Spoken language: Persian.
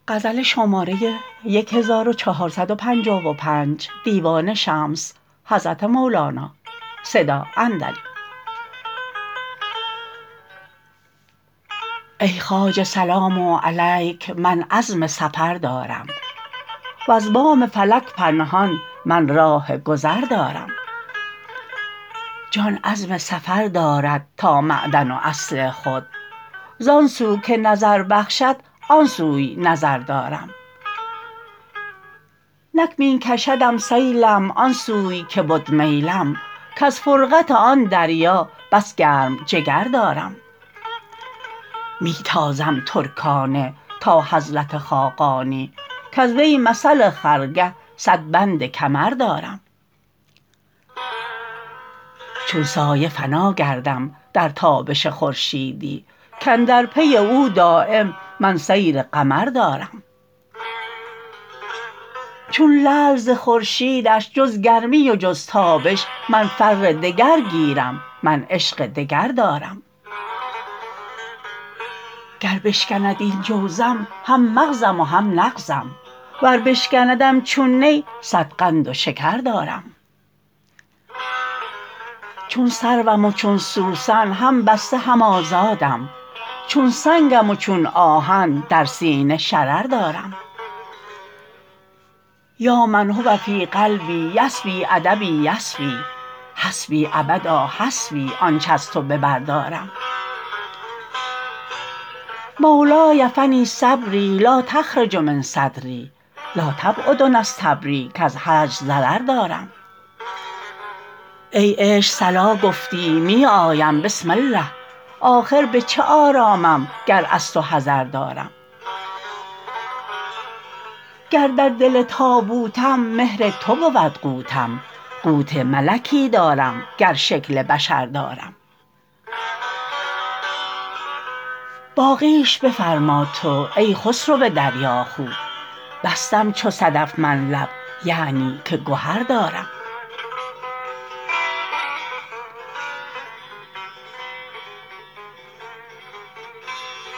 ای خواجه سلام علیک من عزم سفر دارم وز بام فلک پنهان من راه گذر دارم جان عزم سفر دارد تا معدن و اصل خود زان سو که نظر بخشد آن سوی نظر دارم نک می کشدم سیلم آن سوی که بد میلم کز فرقت آن دریا بس گرم جگر دارم می تازم ترکانه تا حضرت خاقانی کز وی مثل خرگه صد بند کمر دارم چون سایه فنا گردم در تابش خورشیدی کاندر پی او دایم من سیر قمر دارم چون لعل ز خورشیدش جز گرمی و جز تابش من فر دگر گیرم من عشق دگر دارم گر بشکند این جوزم هم مغزم و هم نغزم ور بشکندم چون نی صد قند و شکر دارم چون سروم و چون سوسن هم بسته هم آزادم چون سنگم و چون آهن در سینه شرر دارم یا من هو فی قلبی یسبی ادبی یسبی حسبی ابدا حسبی آنچ از تو به بر دارم مولای فنی صبری لا تخرج من صدری لا تبعد نستبری کز هجر ضرر دارم ای عشق صلا گفتی می آیم بسم الله آخر به چه آرامم گر از تو حذر دارم گر در دل تابوتم مهر تو بود قوتم قوت ملکی دارم گر شکل بشر دارم باقیش بفرما تو ای خسرو دریاخو بستم چو صدف من لب یعنی که گهر دارم